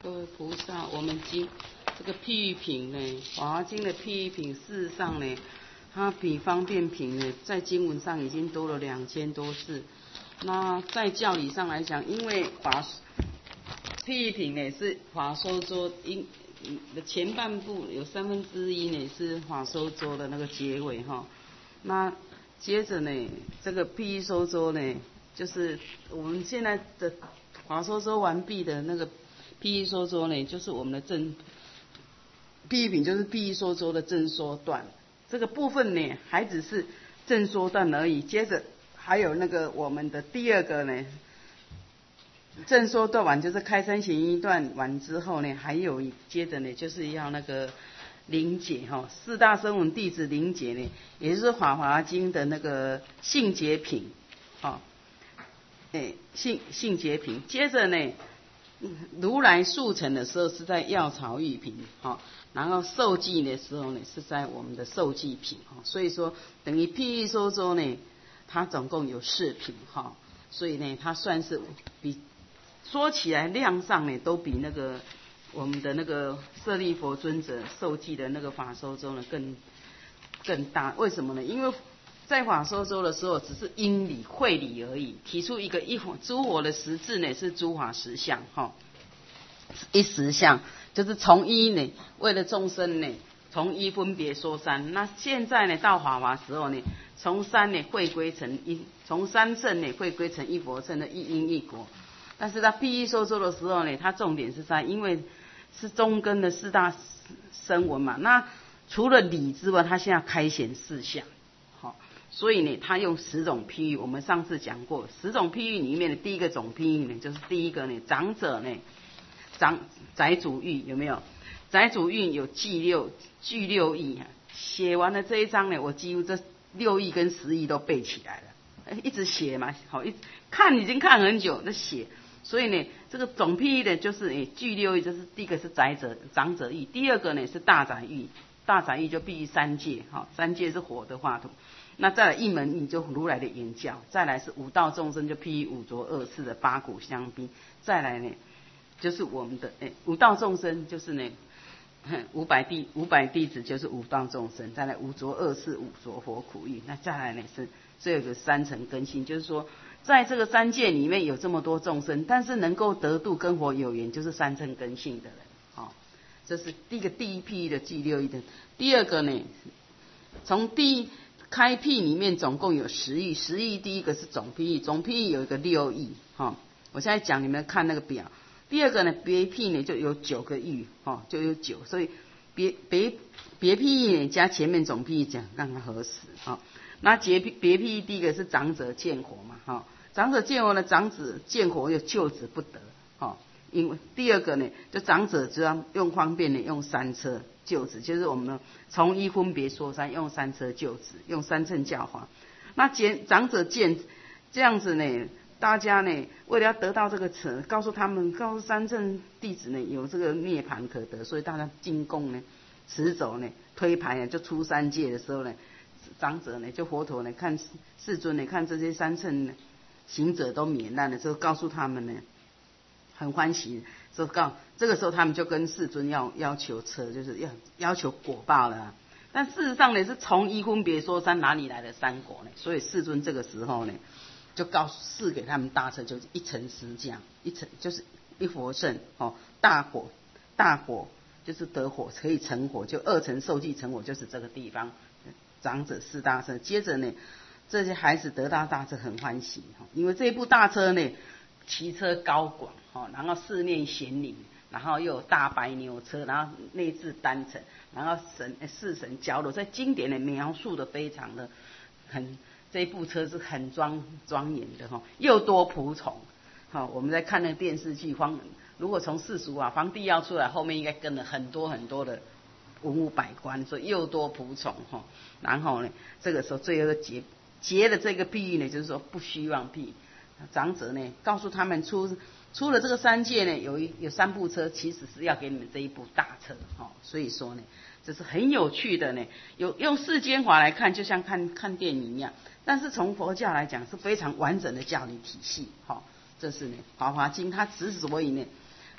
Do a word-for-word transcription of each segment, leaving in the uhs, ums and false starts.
各位菩萨，我们经这个譬喻品呢，《华华经》的譬喻品，事实上呢，它比方便品呢，在经文上已经多了两千多字。那在教理上来讲，因为法譬喻品呢是法说周因的前半部有三分之一呢是法说周的那个结尾哈。那接着呢，这个譬喻说周呢，就是我们现在的法说周完毕的那个譬喻说周呢，就是我们的正譬喻品，就是譬喻说周的正说段。这个部分呢，还只是正说段而已。接着还有那个我们的第二个呢，正说段完就是开山行一段完之后呢，还有接着呢就是要那个灵解哈，四大声闻弟子灵解呢，也就是《法华经》的那个性解品，哈，哎，性性解品。接着呢，如来速成的时候是在药草喻品，哈，然后受记的时候呢是在我们的受记品，哈，所以说等于譬喻说周呢，它总共有四品，哈，所以呢它算是比说起来量上呢都比那个我们的那个舍利佛尊者受记的那个法说周呢更更大。为什么呢？因为在法说周的时候只是因理会理而已，提出一个一诸佛的实质呢是诸法实相，哈，一实相就是从一呢为了众生呢从一分别说三。那现在呢到法华时候呢，从三呢汇归成一，从三乘呢汇归成一佛乘的一因一果。但是他譬喻说周的时候呢，他重点是在因为是中根的四大声闻嘛，那除了理之外，他现在开显四相，好，所以呢，他用十种譬喻。我们上次讲过，十种譬喻里面的第一个种譬喻呢，就是第一个呢，长者呢，长宅主喻有没有？宅主喻有计六具六义啊。写完了这一章呢，我几乎这六义跟十义都背起来了，一直写嘛，好，一看已经看很久，在写。所以呢，这个总譬喻呢，就是诶具六义，就是第一个是宅者长者喻，第二个呢是大宅喻，大宅喻就譬喻三界，哈，三界是火的化土。那再来一门喻就如来的言教，再来是五道众生就譬喻五浊恶世的八股相逼，再来呢就是我们的诶五道众生就是呢五百弟五百弟子就是五道众生，再来五浊恶世五浊火苦喻，那再来呢是这个三层根性，就是说。在这个三界里面有这么多众生，但是能够得度跟佛有缘，就是三乘根性的人，哦，这是第一个第一譬喻的具六义的。第二个呢，从第一开辟里面总共有十义，十义第一个是总譬喻，总譬喻有一个六义，哈、哦，我现在讲你们看那个表。第二个呢，别譬呢就有九个义，哦，就有九，所以别别别譬喻呢加前面总譬喻讲让它合适，哦，那别别譬喻第一个是长者见火嘛，哈、哦。长者见火呢，长子见火又救子不得，哦，因为第二个呢，就长者只要用方便呢，用三车救子，就是我们从一分别说三，用三车救子，用三乘教化。那见长者见这样子呢，大家呢为了要得到这个词，告诉他们，告诉三乘弟子呢有这个涅槃可得，所以大家进贡呢，持走呢，推牌呢，就出三界的时候呢，长者呢就佛陀呢看世尊呢看这些三乘呢。行者都免难了之后，告诉他们呢，很欢喜，说告这个时候他们就跟世尊要要求车，就是要要求果报了。但事实上呢，是从一分别说三哪里来的三果呢？所以世尊这个时候呢，就告示给他们大车，就是一乘十降，一乘就是一佛乘哦，大火大火就是得火可以成火，就二乘受记成火，就是这个地方长者四大乘。接着呢。这些孩子得到大车很欢喜，因为这部大车呢，骑车高广，然后四面显灵，然后又有大白牛车，然后内置单层，然后神四神交流，在经典的描述的非常的很，这部车是很庄庄严的哈，又多仆从，好，我们在看那个电视剧，方如果从世俗啊，皇帝要出来，后面应该跟了很多很多的文武百官，所以又多仆从哈，然后呢，这个时候最后的结。结的这个譬喻呢，就是说不虚妄譬。长者呢，告诉他们出出了这个三界呢，有一有三部车，其实是要给你们这一部大车，哦，所以说呢，这是很有趣的呢。有用世间法来看，就像看看电影一样，但是从佛教来讲，是非常完整的教理体系，哈、哦。这是呢，《华华经》它之所以呢，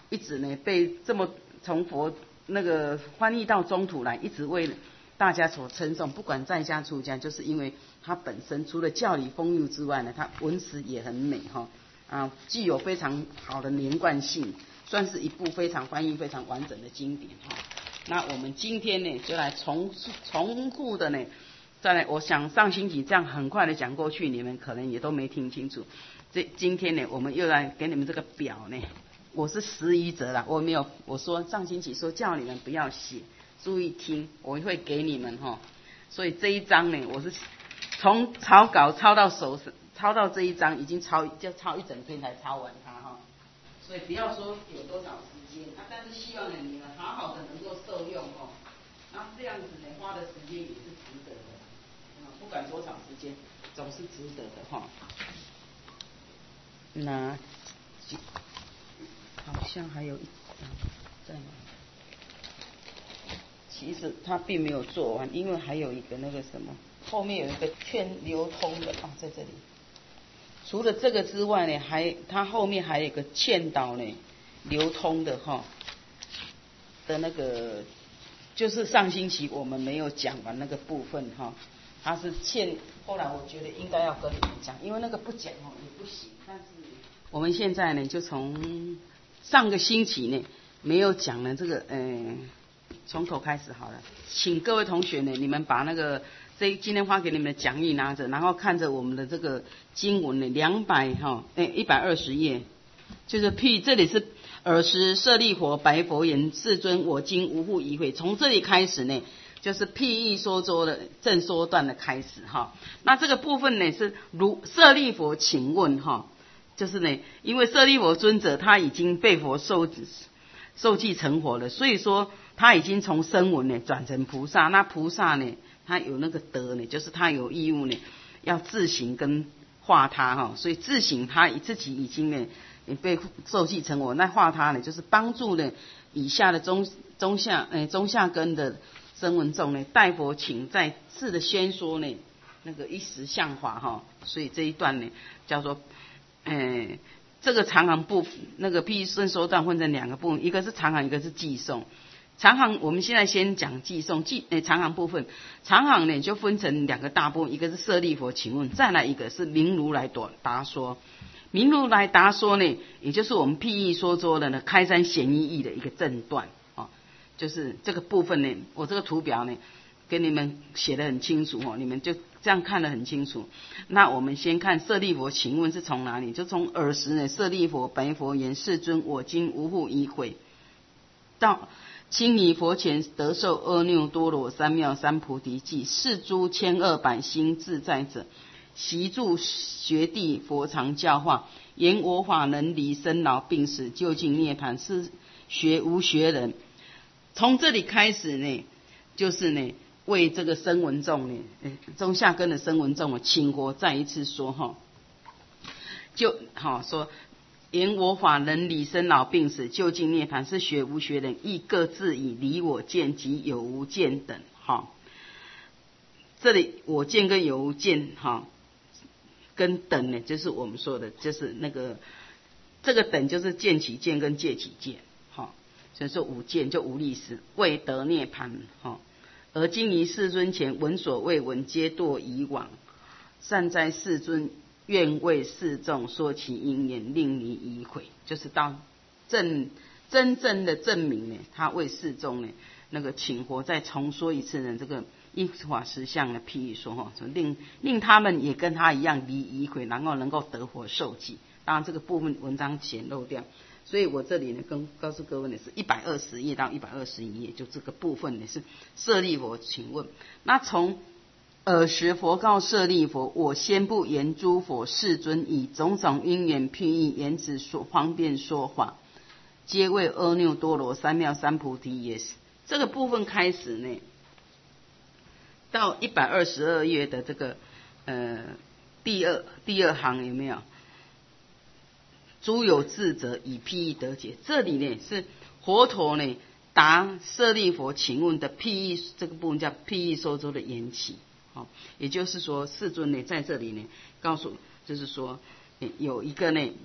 一直呢被这么从佛那个翻译到中土来，一直为大家所称颂。不管在家出家，就是因为它本身除了教理风韵之外呢，它文词也很美哈啊，具有非常好的连贯性，算是一部非常翻译非常完整的经典哈。那我们今天呢，就来重重复的呢，再来，我想上星期这样很快的讲过去，你们可能也都没听清楚。这今天呢，我们又来给你们这个表呢，我是十一则啦，我没有，我说上星期说叫你们不要写，注意听，我会给你们哈。所以这一章呢，我是从草稿抄到手，抄到这一章，已经抄就抄一整天才抄完它哈。所以不要说有多少时间，啊，但是希望呢你们好好的能够受用哦。那这样子呢，花的时间也是值得的，啊，不管多少时间，总是值得的哈。那好像还有一张在哪？其实它并没有做完，因为还有一个那个什么，后面有一个劝流通的啊，在这里。除了这个之外呢，还它后面还有一个劝导呢流通的哈的那个，就是上星期我们没有讲完那个部分哈，它是劝。后来我觉得应该要跟你们讲，因为那个不讲哦也不行。但是我们现在呢，就从上个星期呢没有讲了这个，呃，从头开始好了。请各位同学呢，你们把那个这今天发给你们的讲义拿着，然后看着我们的这个经文呢，两百哈，哎，一百二十页，就是譬这里是尔时舍利弗白佛言：世尊，我今无复疑悔。从这里开始呢，就是譬喻说周的正说段的开始哈。那这个部分呢是如舍利弗请问哈，就是呢，因为舍利弗尊者他已经被佛受受记成佛了，所以说他已经从声闻呢转成菩萨。那菩萨呢，他有那个德呢，就是他有义务呢要自行跟化他哈，所以自行他自己已经呢也被受记成佛。那化他呢，就是帮助呢以下的中中下呃中下根的声闻众呢，代佛请再次的宣说呢那个一时相法哈。所以这一段呢叫做，呃，这个长行部那个譬喻正说段分成两个部分，一个是长行，一个是寄颂。长行我们现在先讲寄颂，寄呃长行部分，长行呢就分成两个大部分，一个是舍利弗请问，再来一个是明如来答说。明如来答说呢，也就是我们譬喻说周的呢开山显义义的一个正段哦，就是这个部分呢，我这个图表呢给你们写得很清楚哦，你们就这样看得很清楚。那我们先看舍利弗请问是从哪里，就从尔时呢，舍利弗白佛言：世尊，我今无复疑悔，到亲以佛前得受阿耨多罗三藐三菩提记，是诸千二百心自在者，习住学地佛常教化，言我法能离生老病死，究竟涅槃，是学无学人。从这里开始呢，就是呢为这个声闻众呢，中下根的声闻众请佛再一次说哈，就好说。言我法能离生老病死，究竟涅槃，是学无学人，亦各自以离我见及有无见等哈。这里我见跟有无见哈，跟等呢，就是我们说的，就是那个这个等就是见起见跟戒起见哈。所以说无见就无历史，未得涅槃哈。而今于世尊前闻所未闻，皆堕以往。善哉世尊，愿为世众说其因缘，令你疑悔。就是到正真正的证明呢，他为世众呢那个请佛再重说一次呢这个依法实相的譬喻说哈，令令他们也跟他一样离疑悔，然后能够得佛受记。当然这个部分文章显露掉，所以我这里呢跟告诉各位呢是一百二十页到一百二十一页，就这个部分呢是舍利弗请问。那从尔时佛告舍利弗：我先不言诸佛世尊，以种种因缘譬喻言辞说方便说法，皆为阿耨多罗三藐三菩提也。这个部分开始呢，到一百二十二页的这个呃第二第二行有没有？诸有智者以譬喻得解。这里呢是佛陀呢答舍利弗请问的譬喻，这个部分叫譬喻说周的缘起。也就是说，世尊呢在这里呢告诉，就是说有一个呢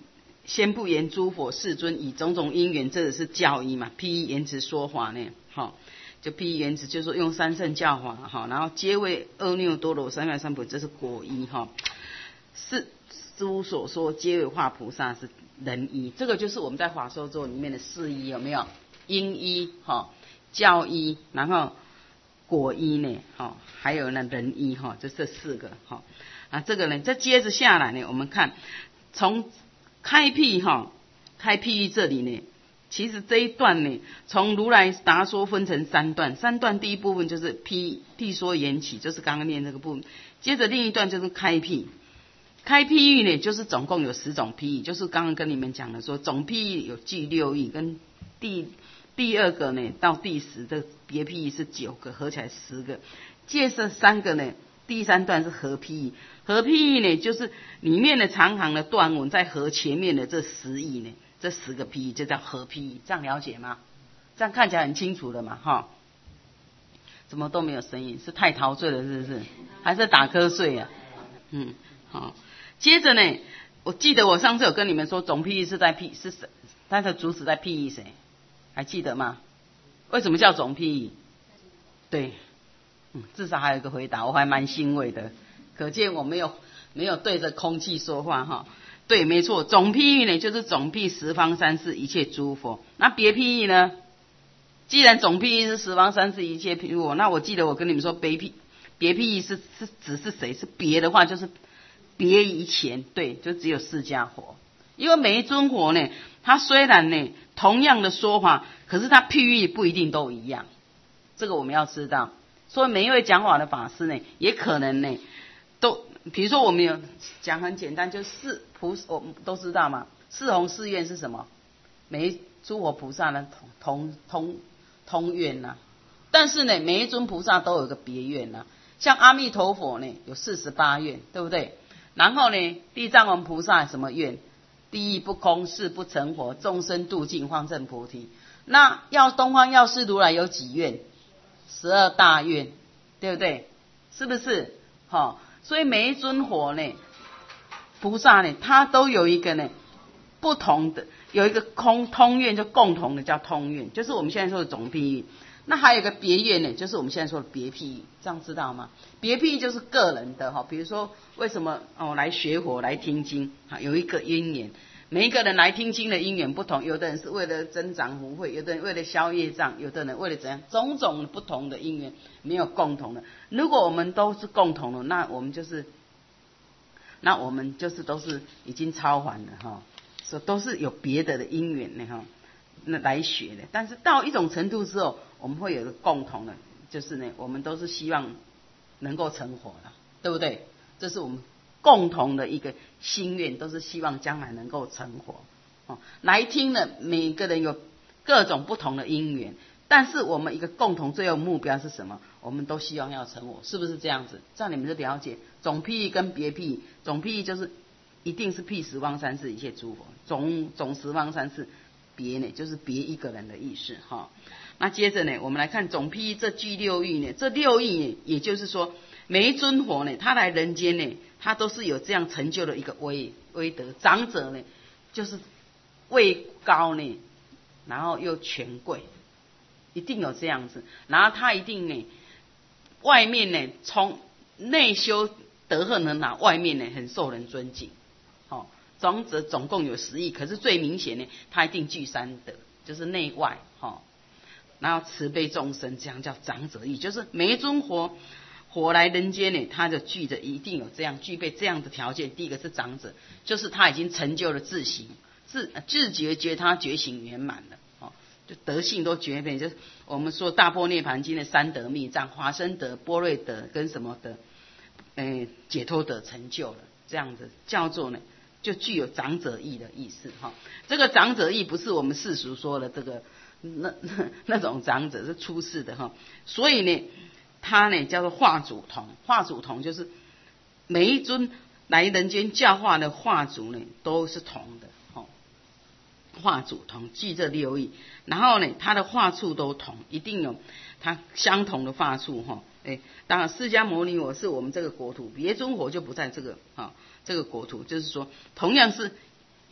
先不言诸佛世尊以种种因缘，这个是教义嘛，譬喻言辞说法呢，好，就譬喻言辞，就是说用三乘教法哈，然后皆为阿耨多罗三藐三菩提，这是果依哈，是诸所说皆为化菩萨是人依，这个就是我们在法说咒里面的四依，有没有？因依哈，教依，然后果依呢，哈，还有呢人依哈，就这四个哈。啊，这个呢，再接着下来呢，我们看从开辟哈，开辟这里呢，其实这一段呢，从如来达说分成三段，三段第一部分就是辟辟说缘起，就是刚刚念这个部分，接着另一段就是开辟，开辟喻呢，就是总共有十种譬喻，就是刚刚跟你们讲的说，总譬喻有具六义，跟第第二个呢到第十的别譬喻是九个，合起来十个，接着三个呢。第三段是合譬喻，合譬喻呢，就是里面的长行的段文在合前面的这十义呢，这十个譬喻就叫合譬喻，这样了解吗？这样看起来很清楚了嘛，哈？怎么都没有声音？是太陶醉了，是不是？还是打瞌睡啊？嗯，好。接着呢，我记得我上次有跟你们说，总譬喻是在譬是谁？它的主旨在譬喻谁？还记得吗？为什么叫总譬喻？对。嗯，至少还有一个回答，我还蛮欣慰的，可见我没有没有对着空气说话哈。对，没错，总譬喻呢就是总譬十方三世一切诸佛，那别譬喻呢？既然总譬喻是十方三世一切诸佛，那我记得我跟你们说别譬别譬喻是是指是谁？是别的话就是别以前，对，就只有释迦佛，因为每一尊佛呢，他虽然呢同样的说法，可是他譬喻不一定都一样，这个我们要知道。所以每一位讲法的法师呢，也可能呢，都比如说我们有讲很简单，就是四菩我们都知道嘛，四弘誓愿是什么？每一诸佛菩萨呢同同同同愿呐、啊，但是呢，每一尊菩萨都有个别愿呐、啊，像阿弥陀佛呢有四十八愿，对不对？然后呢，地藏王菩萨什么愿？地狱不空，誓不成佛，众生度尽，方证菩提。那要东方药师如来有几愿？十二大愿，对不对？是不是？好、哦，所以每一尊佛呢，菩萨呢，他都有一个呢不同的，有一个空通愿，就共同的叫通愿，就是我们现在说的总譬喻。那还有一个别愿呢，就是我们现在说的别譬喻，这样知道吗？别譬喻就是个人的哈，比如说为什么哦来学佛来听经啊，有一个因缘。每一个人来听经的因缘不同，有的人是为了增长福慧，有的人为了消业障，有的人为了怎样，种种不同的因缘，没有共同的。如果我们都是共同的，那我们就是，那我们就是都是已经超凡了哈，所以都是有别的的因缘的哈，那来学的。但是到一种程度之后，我们会有一个共同的，就是呢，我们都是希望能够成佛了，对不对？这是我们共同的一个心愿，都是希望将来能够成佛。哦，来听的每个人有各种不同的因缘，但是我们一个共同最后目标是什么？我们都希望要成佛，是不是这样子？这样你们就了解总譬喻跟别譬喻。总譬喻就是一定是譬十方三世一切诸佛，总总十方三世，别呢就是别一个人的意思哈、哦。那接着呢，我们来看总譬喻这具六义呢，这六义呢，也就是说每一尊佛呢，他来人间呢，他都是有这样成就的一个威威德。长者呢，就是位高呢，然后又权贵，一定有这样子。然后他一定呢，外面呢，从内修德行很好，外面呢很受人尊敬。哦，长者总共有十亿，可是最明显呢，他一定具三德，就是内外哈、哦，然后慈悲众生，这样叫长者义，就是每一尊佛。火来人间呢，他就具着一定有这样具备这样的条件。第一个是长者，就是他已经成就了自行自自觉觉他觉醒圆满了，哦，就德性都觉遍，就是我们说大般涅盘经的三德密藏，华生德、般若德跟什么德，呃，解脱德成就了，这样子叫做呢，就具有长者义的意思哈、哦。这个长者义不是我们世俗说的这个那那那种长者，是出世的哈、哦，所以呢。他呢叫做化主同，化主同就是每一尊来人间教化的化主呢都是同的，哦，化主同具这六义，然后呢他的化处都同，一定有他相同的化处哈，哎，当然释迦牟尼佛是我们这个国土，别尊佛就不在这个啊、哦、这个国土，就是说同样是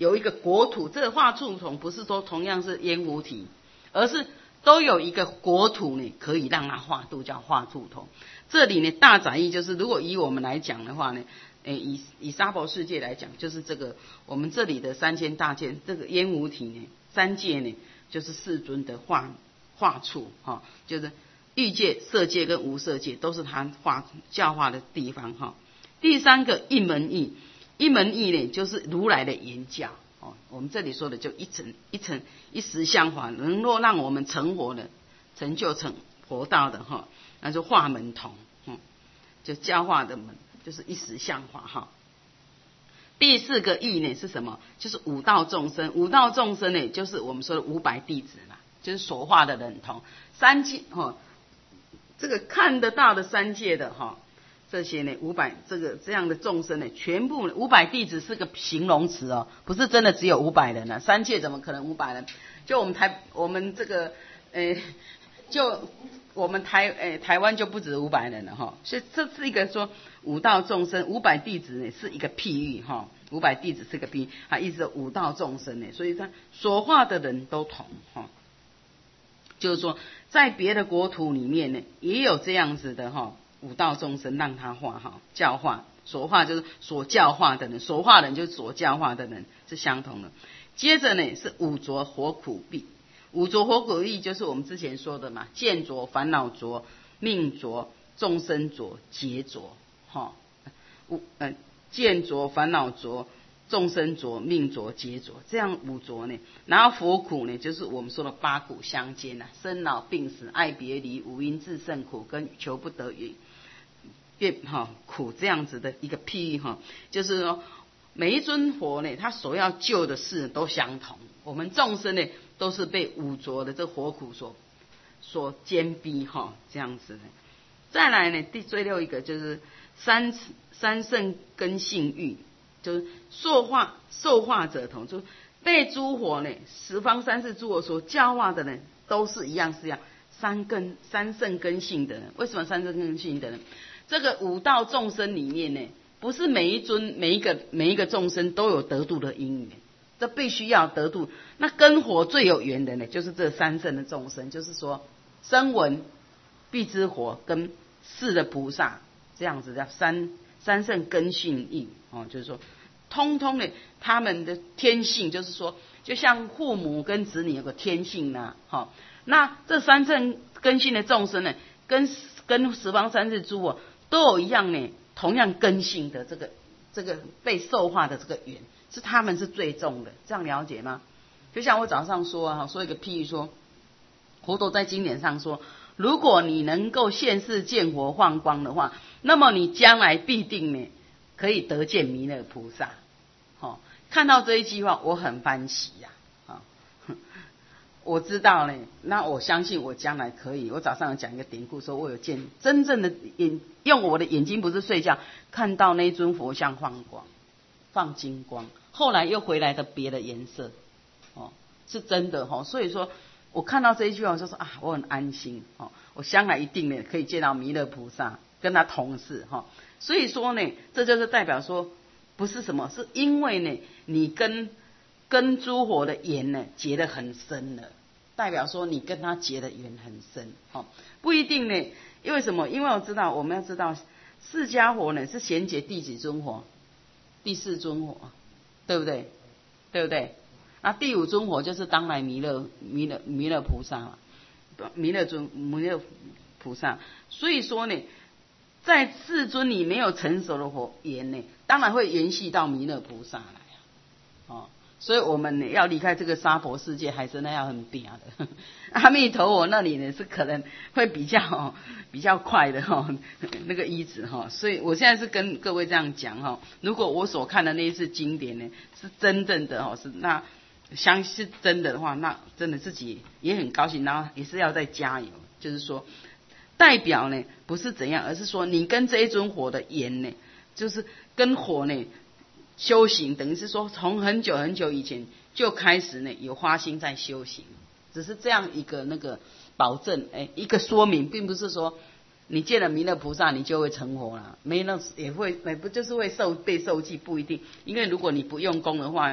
有一个国土，这个化柱筒不是说同样是烟雾体，而是都有一个国土呢，可以让它化度，叫化柱筒。这里呢，大载意就是，如果以我们来讲的话呢，诶，以以娑婆世界来讲，就是这个我们这里的三千大界，这个烟雾体呢，三界呢，就是世尊的化化处哈、哦，就是欲界、色界跟无色界都是他化教化的地方哈、哦。第三个一门义。一门义呢，就是如来的言教哦。我们这里说的就一层一层一时相还，能够让我们成佛的、成就成佛道的哈，那就化门童，嗯，就教化的门，就是一时相还哈。第四个义呢是什么？就是五道众生。五道众生呢，就是我们说的五百弟子啦，就是所化的人童。三界哈，这个看得到的三界的哈。这些呢，五百这个这样的众生呢，全部五百弟子是个形容词哦，不是真的只有五百人啊。三界怎么可能五百人？就我们台我们这个，呃，就我们台呃台湾就不止五百人了哈。所以这是一个说五道众生，五百弟子呢是一个譬喻哈，五百弟子是个譬喻，啊，意思是五道众生呢，所以他所化的人都同哈。就是说，在别的国土里面呢，也有这样子的哈。五道众生让他化哈，教化所化就是所教化的人，所化人就是所教化的人是相同的。接着呢是五浊火苦壁，五浊火苦壁就是我们之前说的嘛，见浊、烦恼浊、命浊、众生浊、劫浊哈。五呃见浊、烦恼浊、众生浊、命浊、劫浊，这样五浊呢。然后佛苦呢，就是我们说的八苦相间呐、啊，生老病死、爱别离、五阴炽盛苦跟求不得语。变哈苦这样子的一个譬喻哈，就是说每一尊佛呢，他所要救的事都相同。我们众生呢，都是被五浊的这火苦所所坚逼哈，这样子的。再来呢，第最后一个就是三三圣根性欲，就是受化受化者同，就是被诸佛呢十方三世诸佛所教化的人，都是一样是一样三根三圣根性的人。为什么三圣根性的人？这个五道众生里面呢，不是每一尊每一个每一个众生都有得度的因缘，这必须要得度。那跟火最有缘的呢，就是这三圣的众生，就是说声闻、辟支佛跟四的菩萨，这样子叫三三圣根性义哦，就是说，通通的他们的天性，就是说，就像父母跟子女有个天性呐、啊，哈、哦，那这三圣根性的众生呢，跟跟十方三世诸佛都有一样呢，同样根性的这个这个被受化的这个缘，是他们是最重的，这样了解吗？就像我早上说啊，说一个譬喻说，佛陀在经典上说，如果你能够现世见佛放光的话，那么你将来必定呢可以得见弥勒菩萨。哦，看到这一句话，我很欢喜呀、啊，啊。我知道呢，那我相信我将来可以。我早上有讲一个典故，说我有见真正的眼，用我的眼睛不是睡觉，看到那尊佛像放光，放金光，后来又回来的别的颜色，哦，是真的哈、哦。所以说我看到这一句话，我就说啊，我很安心哦，我将来一定呢可以见到弥勒菩萨，跟他同事哈、哦。所以说呢，这就是代表说，不是什么，是因为呢，你跟跟诸佛的缘呢结得很深了，代表说你跟他结的缘很深，哦，不一定呢。因为什么？因为我知道，我们要知道，释迦佛呢是衔结第几尊佛？第四尊佛，对不对？对不对？那第五尊佛就是当来弥勒弥勒弥勒菩萨嘛，弥勒尊弥勒菩萨。所以说呢，在世尊你没有成熟的佛缘呢，当然会延续到弥勒菩萨来啊，哦。所以我们呢要离开这个娑婆世界，还是那样很扁的。阿弥陀佛那里呢是可能会比较、哦、比较快的哈、哦，那个医治哈。所以我现在是跟各位这样讲哈、哦，如果我所看的那一次经典呢是真正的哈、哦，是那相信是真的的话，那真的自己也很高兴，然后也是要再加油。就是说，代表呢不是怎样，而是说你跟这一尊火的缘呢，就是跟火呢。修行等于是说，从很久很久以前就开始呢，有花心在修行，只是这样一个那个保证，哎，一个说明，并不是说你见了弥勒菩萨你就会成佛了，没那也会，也不就是会受被受记，不一定，因为如果你不用功的话，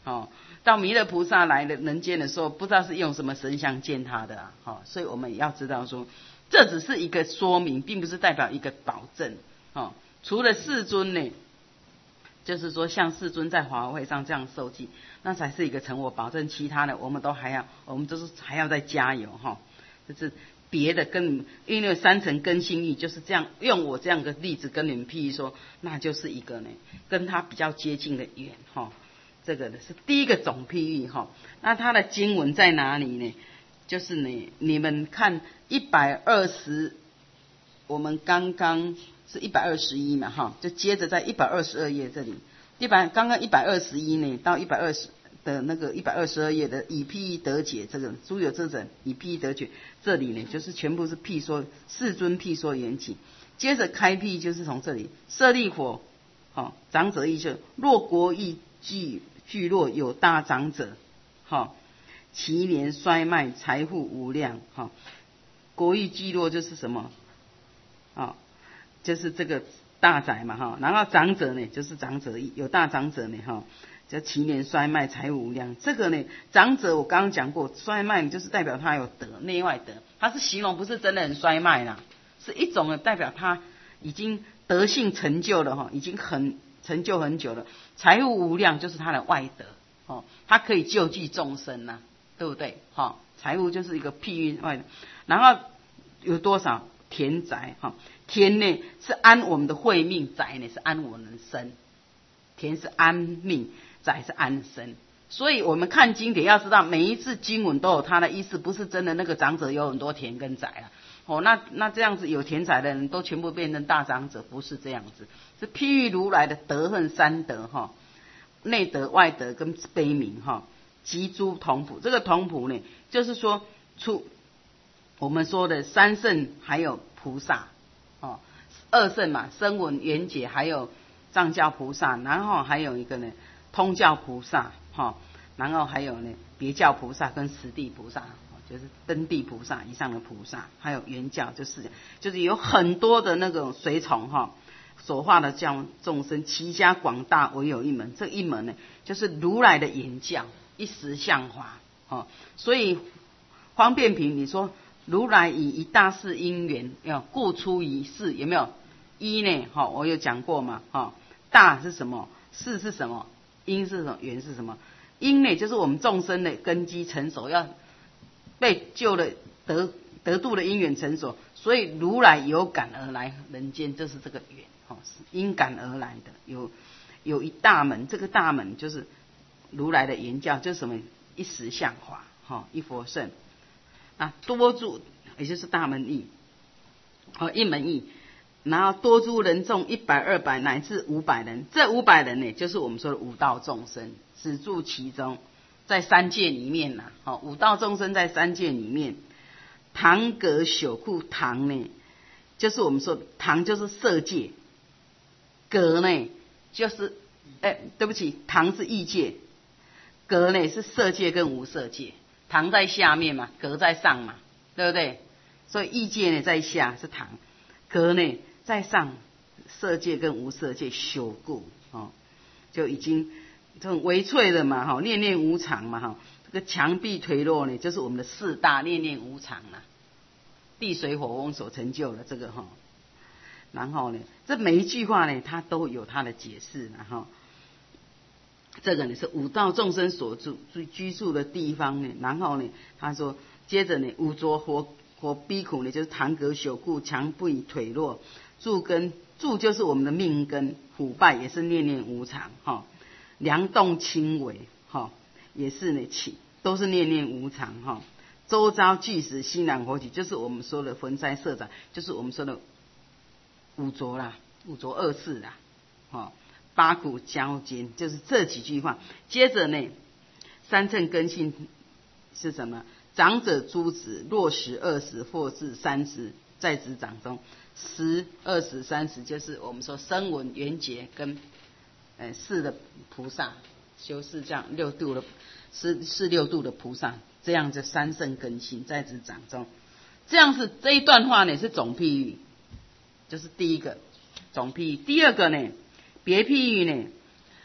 哦，到弥勒菩萨来的人间的时候，不知道是用什么神像见他的啊，哦，所以我们也要知道说，这只是一个说明，并不是代表一个保证，哦，除了世尊呢，就是说像世尊在法会上这样受记，那才是一个成我保证，其他的我们都还要，我们都是还要再加油哈，哦，就是别的跟因为三层根性义就是这样，用我这样的例子跟你们譬喻说，那就是一个呢跟他比较接近的缘哈，哦，这个呢是第一个总譬喻哈，哦，那它的经文在哪里呢？就是呢你们看一百二十，我们刚刚是一百二十一嘛哈，就接着在一百二十二页这里，一百刚刚一百二十一呢到一百二十的那个一百二十二页的以譬喻得解，这个诸有智者以譬喻得解，这里呢就是全部是譬说世尊譬说缘起，接着开辟就是从这里舍利弗，哦，长者意就若国邑聚聚落有大长者，哦，其年衰迈财富无量，哦，国邑聚落就是什么？哦，就是这个大宅嘛哈，然后长者呢就是长者有大长者呢哈，叫其年衰迈财物无量。这个呢长者我刚刚讲过，衰迈就是代表他有德，内外德，他是形容不是真的很衰迈啦，是一种呢代表他已经德性成就了哈，已经很成就很久了。财物无量就是他的外德哦，他可以救济众生呐，对不对？哈，财物就是一个譬喻外德，然后有多少？田宅哈，田呢是安我们的慧命，宅呢是安我们的身。田是安命，宅是安身。所以我们看经典要知道，每一次经文都有它的意思，不是真的那个长者有很多田跟宅啊。哦，那那这样子有田宅的人都全部变成大长者，不是这样子，是譬喻如来的德恨三德哈，内德外德跟悲悯哈，集诸同谱。这个同谱呢，就是说出。我们说的三圣还有菩萨，哦，二圣嘛，声闻缘觉还有藏教菩萨，然后还有一个呢通教菩萨，哈，哦，然后还有呢别教菩萨跟实地菩萨，就是登地菩萨以上的菩萨，还有圆教，就是就是有很多的那种随从哈，所化的教众生，其家广大唯有一门，这一门呢就是如来的言教，一时相华，哦，所以方便品你说。如来以一大事因缘，要故出一事，有没有？一呢？哈，我有讲过嘛？哈，大是什么？事是什么？因是什么？缘是什么？因呢，就是我们众生的根基成熟，要被救了得得度的因缘成熟，所以如来有感而来人间，就是这个缘，哈，是因感而来的。有有一大门，这个大门就是如来的言教，就是什么？一时相华，哈，一佛圣。啊，多诸也就是大门义，哦，一门义，然后多诸人众一百、二百乃至五百人，这五百人呢，就是我们说的五道众生，只住其中，在三界里面呐，哦，五道众生在三界里面，堂阁朽库，堂呢，就是我们说堂就是色界，阁呢就是，哎，对不起，堂是异界，阁呢是色界跟无色界。堂在下面嘛，阁在上嘛，对不对？所以异界呢在下是堂，阁呢在上，色界跟无色界朽故哦，就已经这种微脆的嘛，哈，念念无常嘛，哈，这个墙壁颓落呢，就是我们的四大念念无常啦，地水火风所成就的这个哈，然后呢，这每一句话呢，它都有它的解释，然后。这个呢是五道众生所住居住的地方呢，然后呢，他说，接着呢，五浊火火逼苦呢，就是堂阁朽固，墙壁颓落，住根住就是我们的命根，腐败也是念念无常哈，哦，梁栋轻微哈，哦，也是呢起都是念念无常哈，哦，周遭巨石欣然火起，就是我们说的焚灾社长，就是我们说的五浊啦，五浊恶世啦，哦。八股交煎，就是这几句话。接着呢，三乘根性是什么？长者诸子，若十、二十或至三十，在职掌中。十、二十、三十，就是我们说声闻、缘觉跟呃四的菩萨，修四降六度的四四六度的菩萨，这样子三乘根性在职掌中。这样是这一段话呢是总譬喻，就是第一个总譬喻。第二个呢？别譬喻呢，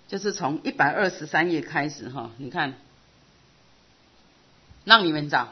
就是从一百二十三页开始哈，你看，让你们找。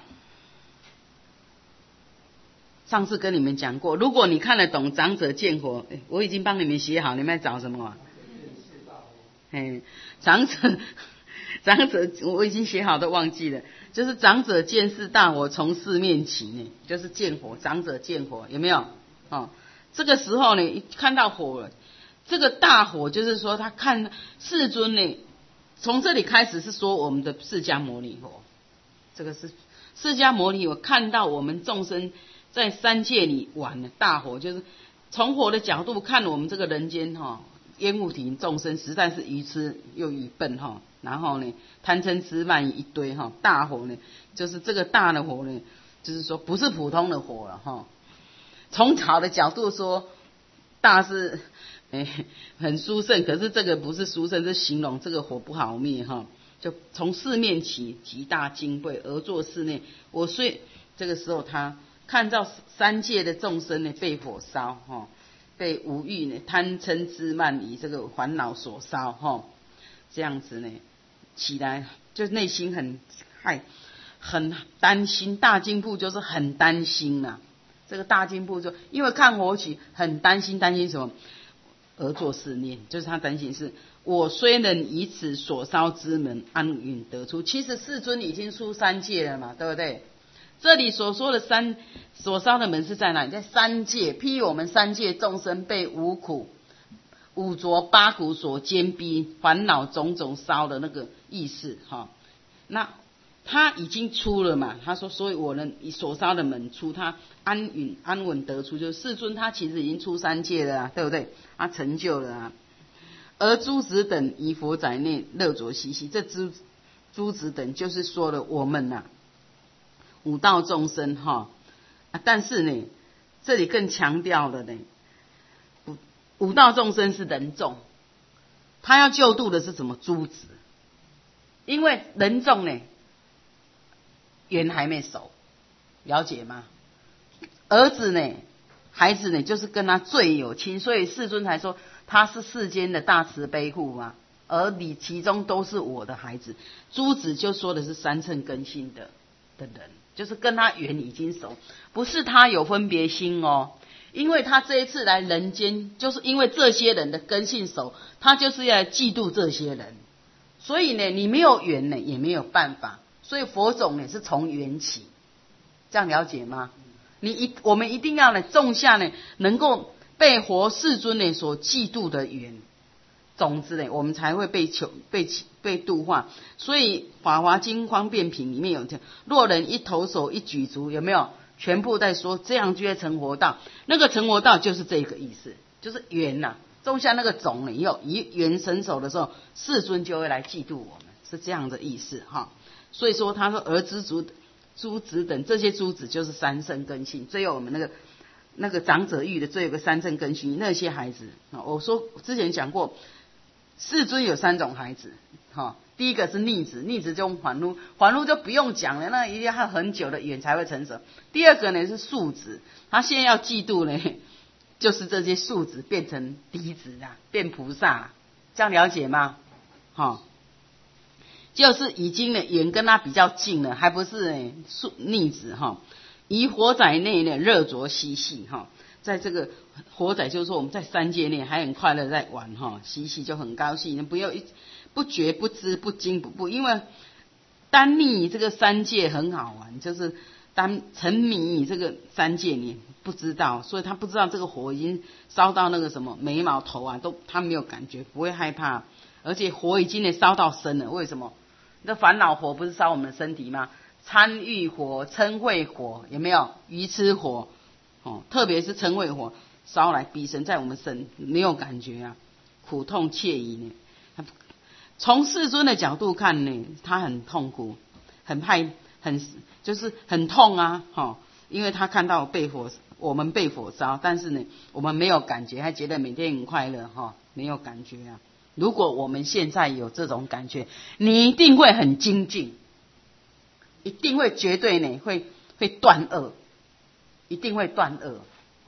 上次跟你们讲过，如果你看得懂长者见火，我已经帮你们写好，你们在找什么、啊？哎，长者，长者，我已经写好都忘记了，就是长者见是大火从四面起呢，就是见火，长者见火，有没有？哦，这个时候呢，一看到火了，这个大火就是说他看世尊呢，从这里开始是说我们的释迦牟尼佛，这个是释迦牟尼佛看到我们众生在三界里玩的大火，就是从火的角度看我们这个人间哈、哦，烟雾体众生实在是愚痴又愚笨哈、哦，然后呢贪嗔痴慢疑一堆哈、哦，大火呢就是这个大的火呢，就是说不是普通的火了哈、哦。从草的角度说，大是哎很殊胜，可是这个不是殊胜，是形容这个火不好灭哈、哦。就从四面起，极大金贵而作室内。我虽这个时候他看到三界的众生呢被火烧哈、哦，被五欲呢贪嗔痴慢疑这个烦恼所烧哈、哦，这样子呢起来就内心很害很担心。大金部就是很担心啊，这个大金部就因为看火起很担心，担心什么？而作是念，就是他担心是我虽能以此所烧之门安允得出。其实世尊已经出三界了嘛，对不对？这里所说的三所烧的门是在哪里？在三界，譬如我们三界众生被五苦、五浊八苦所坚逼，烦恼种种烧的那个意思哈。那他已经出了嘛？他说，所以我能以所烧的门出，他安允安稳得出，就是世尊他其实已经出三界了啊，对不对？他成就了啊。而诸子等以佛在内乐着嬉戏，这诸诸子等就是说了我们呐、啊。五道众生哈、啊，但是呢，这里更强调了呢，五五道众生是人众，他要救度的是什么？诸子，因为人众呢，缘还没熟，了解吗？儿子呢，孩子呢，就是跟他最有亲，所以世尊才说他是世间的大慈悲护嘛，而你其中都是我的孩子。诸子就说的是三乘根性的的人。就是跟他缘已经熟，不是他有分别心哦，因为他这一次来人间，就是因为这些人的根性熟，他就是要嫉妒这些人，所以呢，你没有缘呢，也没有办法，所以佛种呢是从缘起，这样了解吗？你一我们一定要呢种下呢能够被活世尊呢所嫉妒的缘种子呢，我们才会被求被被度化。所以《法华经·方便品》里面有讲，若人一投手一举足，有没有？全部在说这样就会成佛道。那个成佛道就是这个意思，就是缘呐、啊，种下那个种了以后，以缘成熟的时候，世尊就会来嫉妒我们，是这样的意思哈。所以说他说儿之族、诸子等这些诸子就是三乘根性，最有我们那个。那个长者欲的最有个三乘根性，那些孩子啊，我说之前讲过，世尊有三种孩子，哈，第一个是逆子，逆子就还路，还路就不用讲了，那一定要很久的缘才会成熟。第二个呢是庶子，他现在要嫉妒呢，就是这些庶子变成嫡子啊，变菩萨、啊，这样了解吗？哈，就是已经呢缘跟他比较近了，还不是呢庶逆子哈。以火宅内呢，热着嬉戏哈，在这个火宅就是说我们在三界内还很快乐在玩哈，嬉戏就很高兴，不要一不觉不知不惊不怖，因为单溺这个三界很好玩，就是单沉迷这个三界你不知道，所以他不知道这个火已经烧到那个什么眉毛头啊，都他没有感觉，不会害怕，而且火已经呢烧到身了，为什么？那烦恼火不是烧我们的身体吗？参欲火、嗔恚火有没有？愚痴火，哦，特别是嗔恚火烧来逼身，在我们身没有感觉啊，苦痛惬意呢。从世尊的角度看呢，他很痛苦，很害，很就是很痛啊，哈、哦，因为他看到被火，我们被火烧，但是呢，我们没有感觉，还觉得每天很快乐，哈、哦，没有感觉啊。如果我们现在有这种感觉，你一定会很精进。一定会绝对呢，会会断恶，一定会断恶哦。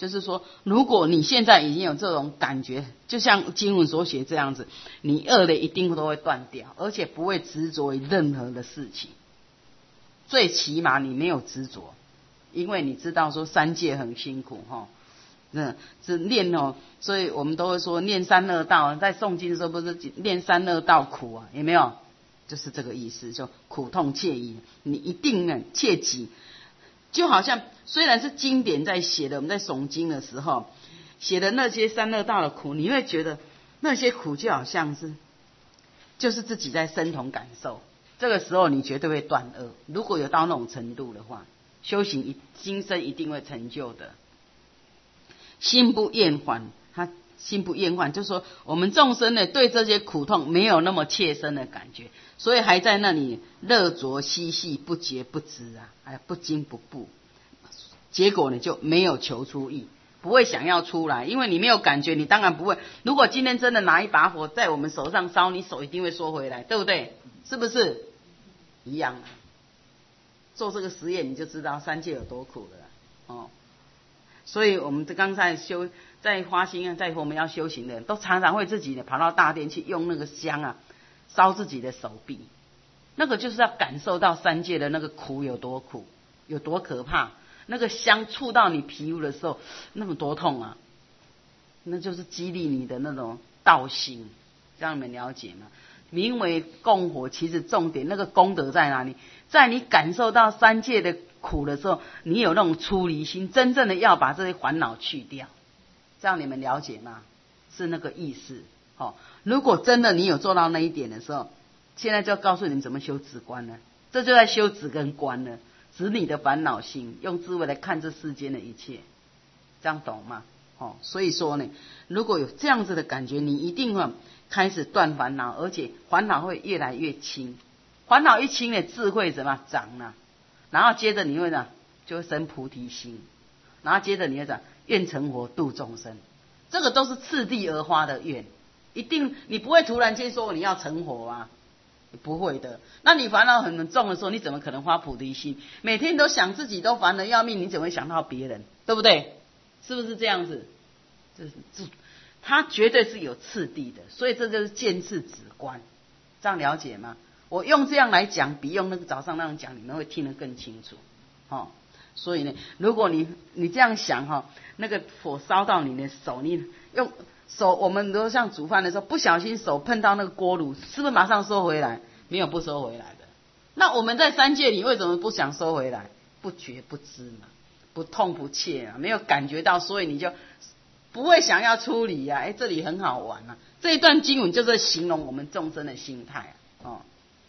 就是说，如果你现在已经有这种感觉，就像经文所写这样子，你恶的一定都会断掉，而且不会执着于任何的事情。最起码你没有执着，因为你知道说三界很辛苦哈，那是念哦，所以我们都会说念三恶道，在诵经的时候不是念三恶道苦啊，有没有？就是这个意思，就苦痛切疑，你一定呢切记。就好像虽然是经典在写的，我们在诵经的时候写的那些三恶道的苦，你会觉得那些苦就好像是就是自己在身同感受。这个时候你绝对会断恶，如果有到那种程度的话，修行一今生一定会成就的。心不厌烦，他心不厌烦，就是说我们众生呢对这些苦痛没有那么切身的感觉，所以还在那里乐着嬉戏，不觉不知啊，还不惊不怖，结果呢就没有求出意，不会想要出来，因为你没有感觉，你当然不会。如果今天真的拿一把火在我们手上烧，你手一定会缩回来，对不对？是不是一样的？做这个实验你就知道三界有多苦了哦。所以我们刚才修在花心啊，在我们要修行的人都常常会自己呢跑到大殿去用那个香啊烧自己的手臂，那个就是要感受到三界的那个苦有多苦，有多可怕。那个香触到你皮肤的时候，那么多痛啊！那就是激励你的那种道心，让你们了解吗？名为供火，其实重点那个功德在哪里？在你感受到三界的苦的时候，你有那种出离心，真正的要把这些烦恼去掉，这样你们了解吗？是那个意思。哦，如果真的你有做到那一点的时候，现在就要告诉你们怎么修止观了。这就在修止跟观了，止你的烦恼心，用智慧来看这世间的一切，这样懂吗？哦，所以说呢，如果有这样子的感觉，你一定会开始断烦恼，而且烦恼会越来越轻。烦恼一轻呢，智慧怎么长呢？然后接着你会呢，就会生菩提心，然后接着你会讲愿成佛度众生，这个都是次第而发的愿，一定你不会突然间说你要成佛啊，不会的。那你烦恼很重的时候，你怎么可能发菩提心？每天都想自己都烦得要命，你怎么会想到别人？对不对？是不是这样子？这是这，它绝对是有次第的，所以这就是见次止观，这样了解吗？我用这样来讲，比用那个早上那样讲，你们会听得更清楚。哦，所以呢，如果你你这样想哈、哦，那个火烧到你的手，你用手，我们都像煮饭的时候，不小心手碰到那个锅炉，是不是马上收回来？没有不收回来的。那我们在三界里为什么不想收回来？不觉不知嘛，不痛不切啊，没有感觉到，所以你就不会想要出离啊。哎，这里很好玩啊。这一段经文就是形容我们众生的心态啊。哦，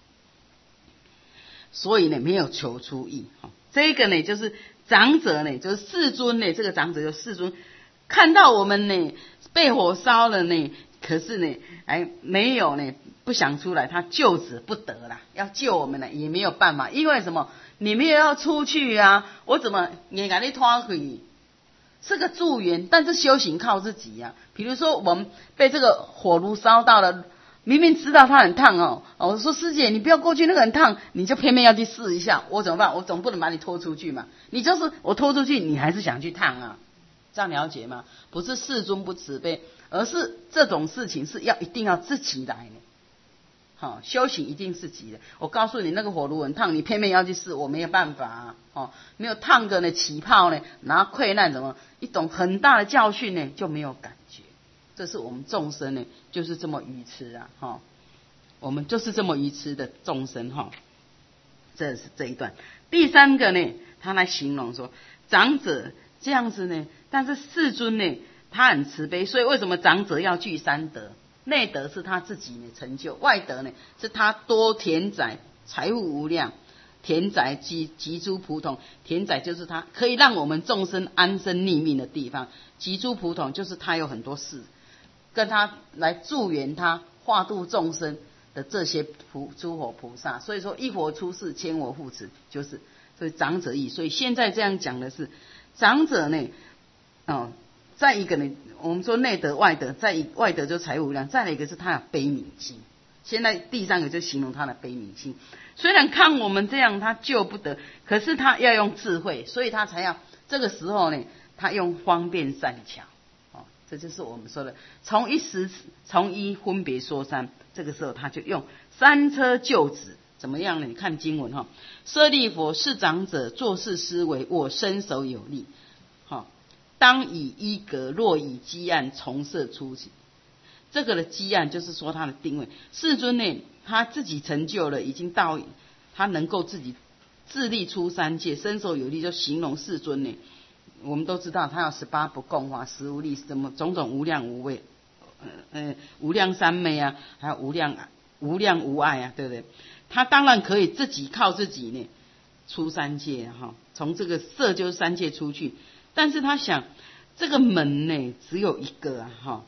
所以呢，没有求出意。哦，这个呢，就是长者呢，就是世尊呢，这个长者就世尊看到我们呢被火烧了呢，可是呢，哎，没有呢，不想出来，他救子不得啦，要救我们呢也没有办法，因为什么？你们也要出去啊，我怎么也给你拖回？是个助缘，但是修行靠自己呀、啊。比如说我们被这个火炉烧到了，明明知道它很烫哦，我说师姐你不要过去，那个很烫，你就偏偏要去试一下，我怎么办？我总不能把你拖出去嘛。你就是我拖出去，你还是想去烫啊，这样了解吗？不是世尊不慈悲，而是这种事情是要一定要自己来的。好，修行一定是急的。我告诉你，那个火炉很烫，你偏偏要去试，我没有办法啊。哦，没有烫个呢，起泡呢，然后溃烂，怎么一种很大的教训呢，就没有感觉。这是我们众生呢，就是这么愚痴啊！哈、哦，我们就是这么愚痴的众生哈、哦。这是这一段。第三个呢，他来形容说，长者这样子呢，但是世尊呢，他很慈悲，所以为什么长者要具三德？内德是他自己呢成就，外德呢是他多田宅，财富无量，田宅及及诸仆童，田宅就是他可以让我们众生安身立命的地方，及诸仆童就是他有很多事，跟他来助缘他化度众生的这些菩诸佛菩萨，所以说一佛出世，千佛护持，就是所以长者义。所以现在这样讲的是长者呢，哦。再一个呢，我们说内德外德，再一外德就财无量，再来一个是他的悲悯心。现在第三个就形容他的悲悯心。虽然看我们这样他救不得，可是他要用智慧，所以他才要这个时候呢， 他用方便善巧，哦，这就是我们说的从一时从一分别说三。这个时候他就用三车就止，怎么样呢？你看经文哈，舍利弗，是长者做事思维，我身手有力，好，当以一格，若以积案从色出去。这个的积案就是说他的定位，世尊呢，他自己成就了，已经到他能够自己自立出三界，身手有力，就形容世尊呢。我们都知道他有十八不共法，十无力，什么种种无量无畏。呃，无量三昧啊，还有无量无量无碍啊，对不对？他当然可以自己靠自己呢出三界哈、啊，从这个色就是三界出去，但是他想这个门呢只有一个啊哈，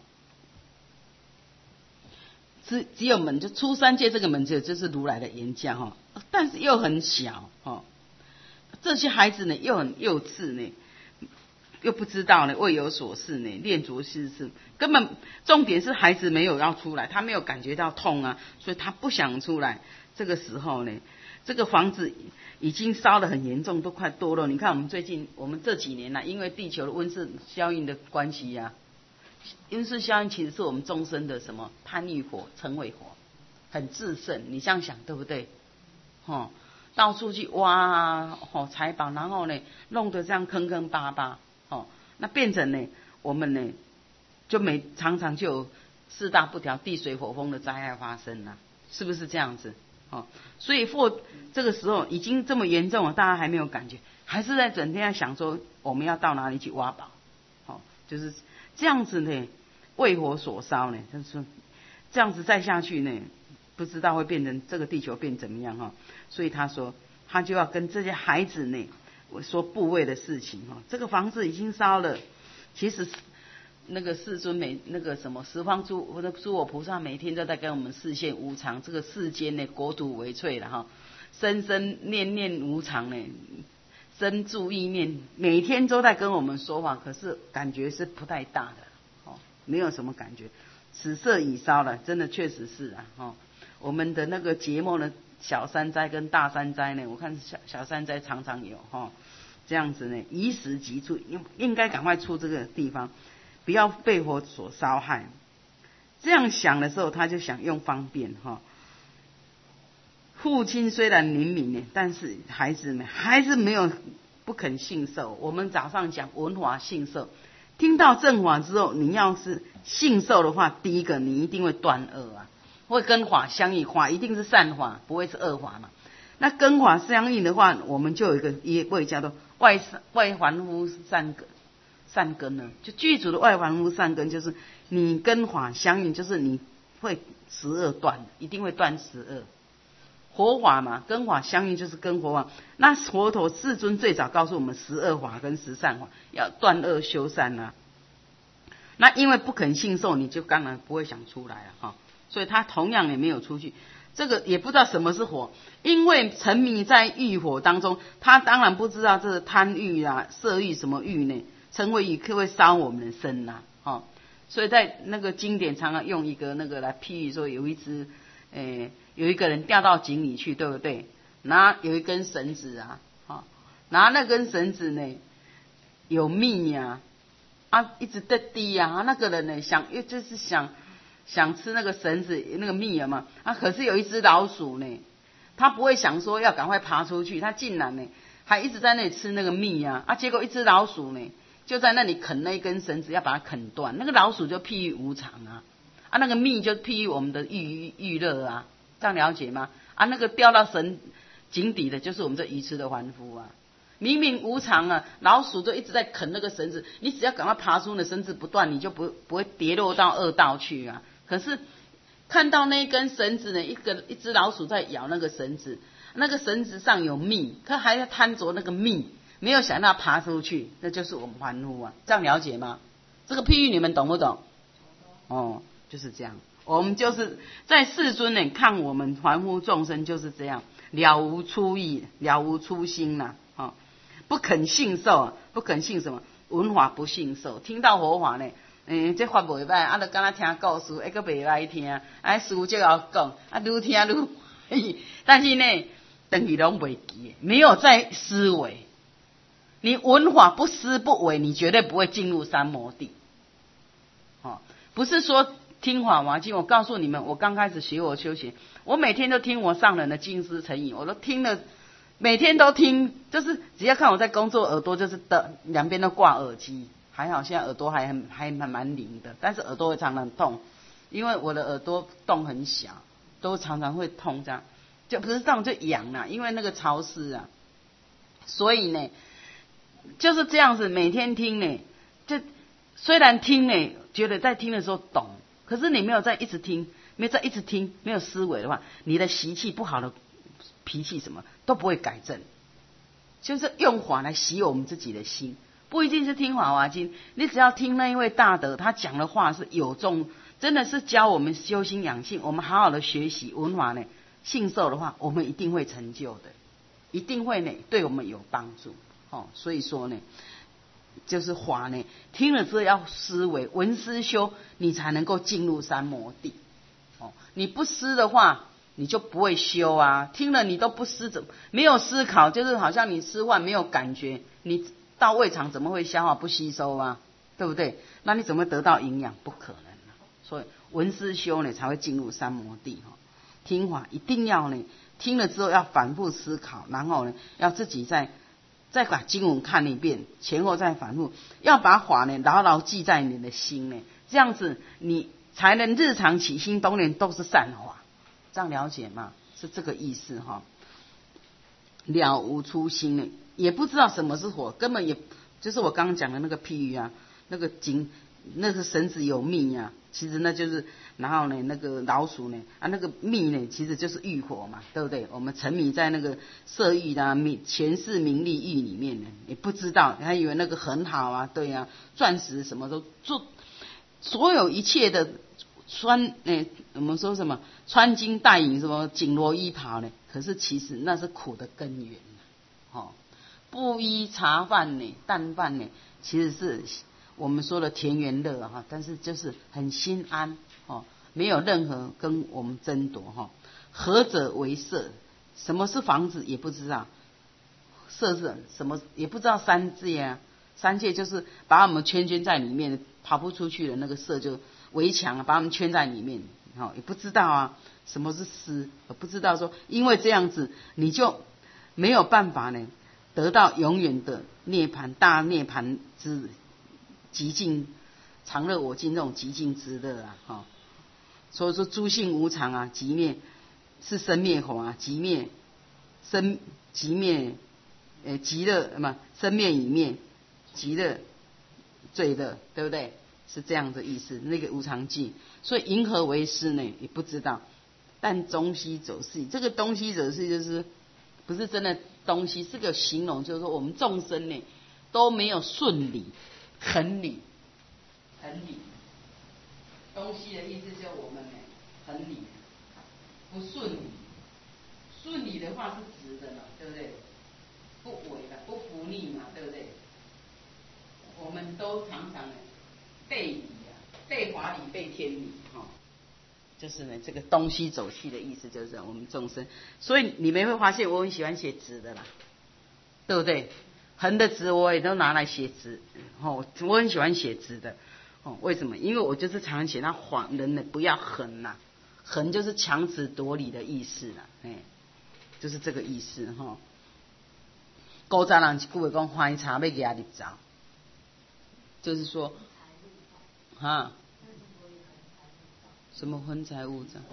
只只有门就出三界这个门只有就是如来的言教哈，但是又很小哈，这些孩子呢又很幼稚呢。又不知道呢，未有所事呢，练足失事，根本重点是孩子没有要出来，他没有感觉到痛啊，所以他不想出来。这个时候呢，这个房子已经烧得很严重，都快堕落。你看我们最近，我们这几年呢、啊，因为地球的温室效应的关系呀、啊，温室效应其实是我们众生的什么贪欲火、嗔恚火，很炽盛。你这样想对不对？哦，到处去挖啊，哦财宝，然后呢弄得这样坑坑巴巴。哦，那变成呢，我们呢就每常常就有四大不调、地水火风的灾害发生了，是不是这样子？哦，所以或这个时候已经这么严重了，大家还没有感觉，还是在整天在想说我们要到哪里去挖宝？哦，就是这样子呢，为火所烧呢，就是说这样子再下去呢，不知道会变成这个地球变怎么样哈、哦。所以他说，他就要跟这些孩子呢。我说部位的事情哈，这个房子已经烧了，其实那个世尊每那个什么十方诸我的诸佛菩萨每天都在跟我们示现无常，这个世间呢国土为脆了哈，生生念念无常呢，生住意念，每天都在跟我们说话，可是感觉是不太大的哦，没有什么感觉。此色已烧了，真的确实是啊哦，我们的那个节目呢。小山灾跟大山灾呢，我看小小山灾常常有哈、哦，这样子呢，宜时即出，应应该赶快出这个地方，不要被火所烧害。这样想的时候，他就想用方便哈、哦。父亲虽然灵敏呢，但是孩子们还是没有不肯信受。我们早上讲闻法信受，听到正法之后，你要是信受的话，第一个你一定会断恶啊。会跟法相应，法一定是善法，不会是恶法嘛。那跟法相应的话，我们就有一个一位叫做外外凡夫善根，善根呢，就具足的外凡夫善根，就是你跟法相应，就是你会十恶断，一定会断十恶。佛法嘛，跟法相应就是跟佛法。那佛陀世尊最早告诉我们十恶法跟十善法，要断恶修善啊。那因为不肯信受，你就当然不会想出来了哈。所以他同样也没有出去，这个也不知道什么是火，因为沉迷在欲火当中，他当然不知道这是贪欲啊、色欲什么欲呢？嗔恚欲可会烧我们的身呐、啊，哦，所以在那个经典常常用一个那个来譬喻说，有一只，诶，有一个人掉到井里去，对不对？拿有一根绳子啊，哦，拿那根绳子呢，有蜜呀、啊，啊，一直在滴呀、啊，那个人呢想，又就是想。想吃那个绳子那个蜜了嘛？啊，可是有一只老鼠呢，他不会想说要赶快爬出去，他竟然呢还一直在那里吃那个蜜啊！啊，结果一只老鼠呢就在那里啃那一根绳子，要把它啃断。那个老鼠就譬喻无常啊，啊，那个蜜就譬喻我们的欲欲乐啊，这样了解吗？啊，那个掉到绳井底的，就是我们这愚痴的凡夫啊。明明无常啊，老鼠就一直在啃那个绳子，你只要赶快爬出，那绳子不断，你就不不会跌落到恶道去啊。可是看到那一根绳子呢，一个一只老鼠在咬那个绳子，那个绳子上有蜜，它还在贪着那个蜜，没有想到爬出去，那就是我们凡夫啊，这样了解吗？这个譬喻你们懂不懂？哦，就是这样。我们就是在世尊呢看我们凡夫众生就是这样，了无初意，了无初心呐、啊，哦，不肯信受，不肯信什么？闻法不信受，听到佛法呢？诶，这法袂歹，啊，就敢若听故事，还佫袂歹听，啊，师父就要讲，啊，愈听愈，但是呢，等于拢袂记，没有在思维， 你闻法不思不为，你绝对不会进入三摩地。哦，不是说听法华经，我告诉你们，我刚开始学我修行，我每天都听我上人的经师成语，我都听了，每天都听，就是只要看我在工作，耳朵就是的两边都挂耳机，还好现在耳朵还很还蛮蛮灵的，但是耳朵会常常痛，因为我的耳朵洞很小，都常常会痛，这样就不是这样就痒啦，因为那个潮湿啊，所以呢就是这样子，每天听呢，就虽然听呢，觉得在听的时候懂，可是你没有在一直听，没有在一直听，没有思维的话，你的习气不好的脾气什么都不会改正。就是用法来洗我们自己的心，不一定是听法华经，你只要听那一位大德他讲的话是有重，真的是教我们修心养性，我们好好的学习闻法呢，信受的话，我们一定会成就的，一定会呢对我们有帮助。哦，所以说呢，就是法呢，听了之后要思维，闻思修，你才能够进入三摩地。哦，你不思的话，你就不会修啊。听了你都不思，怎么没有思考？就是好像你吃饭没有感觉，你到胃肠怎么会消化不吸收啊？对不对？那你怎么得到营养？不可能啊。所以闻思修呢，才会进入三摩地。哈，听法一定要呢，听了之后要反复思考，然后呢，要自己再。再把经文看一遍，前后再反复，要把法呢牢牢记在你的心呢，这样子你才能日常起心动念都是善法，这样了解吗？是这个意思哈。了无初心呢，也不知道什么是火，根本也就是我刚刚讲的那个譬喻啊，那个井，那个绳子有蜜啊，其实那就是，然后呢，那个老鼠呢，啊，那个蜜呢，其实就是欲火嘛，对不对？我们沉迷在那个色欲啊、名权势、名利欲里面呢，也不知道，还以为那个很好啊，对啊，钻石什么都做，所有一切的穿，哎，我们说什么穿金戴银，什么锦罗衣袍呢？可是其实那是苦的根源，哦，布衣茶饭呢，淡饭呢，其实是。我们说的田园乐哈，但是就是很心安哦，没有任何跟我们争夺哈。何者为色？什么是房子也不知道，色是什么也不知道。三界啊，三界就是把我们圈圈在里面，跑不出去的那个色就围墙啊，把我们圈在里面，哦，也不知道啊，什么是思，不知道说，因为这样子你就没有办法呢，得到永远的涅槃大涅槃之。极尽常乐我净这种极尽之乐啊，哈、哦，所以说诸性无常啊，极灭是生灭火啊，极灭生极灭，呃极乐嘛，生灭已灭，极乐最乐，对不对？是这样的意思。那个无常记，所以银河为师呢，也不知道，但东西走势，这个东西走势就是不是真的东西，是个形容，就是说我们众生呢都没有顺理。恒理，恒理，东西的意思就是我们呢，恒理，不顺理，顺理的话是直的嘛，对不对？不违的，不服逆嘛，对不对？我们都常常呢背理啊，背法理，背天理，哈、哦，就是呢这个东西走气的意思，就是我们众生。所以你们会发现，我很喜欢写直的啦，对不对？横的直我也都拿来写直，哦，我很喜欢写直的，哦，为什么？因为我就是常常写那谎人呢，不要横呐、啊，横就是强词夺理的意思啦，哎，就是这个意思哈、哦。古早人一句话讲，欢茶要压入灶，就是说，哈，什么昏财误灶？